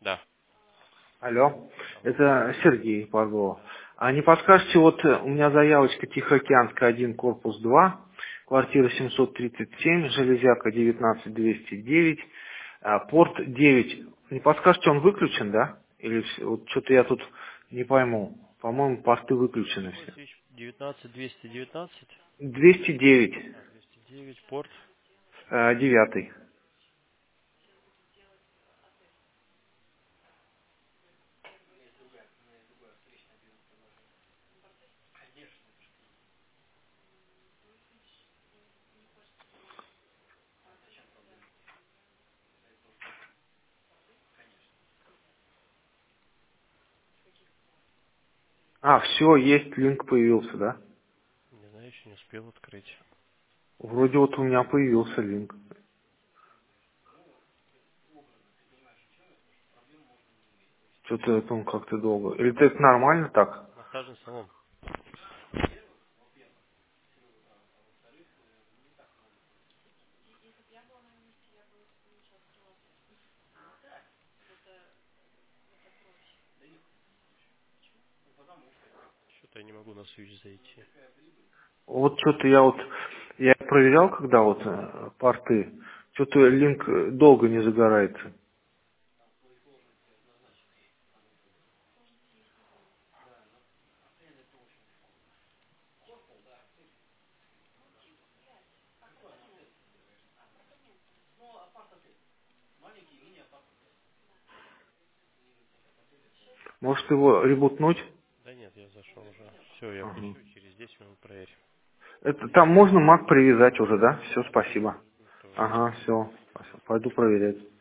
Да. Алло, Алло. это Сергей Паргова. А не подскажете, вот у меня заявочка Тихоокеанская 1, корпус 2, квартира 737, железяка 19209, порт 9. Не подскажете, он выключен, да? Или вот что-то я тут не пойму. По-моему, порты выключены Какой все. свич? 19219. 209, 209 порт. 9. А, все, есть, линк появился, да? Не знаю, еще не успел открыть. Вроде вот у меня появился линк. Что-то это он как-то долго. Или это нормально так? Массажный салон. Что-то я не могу на свич зайти. Вот что-то я проверял, когда вот порты, что-то линк долго не загорается. Может его ребутнуть? Да нет, я зашел уже. Все, я Ага. пущу через 10 минут проверь. Это там можно Mac привязать уже, да? Все, Да, спасибо. тоже. Ага, все. Пойду проверять.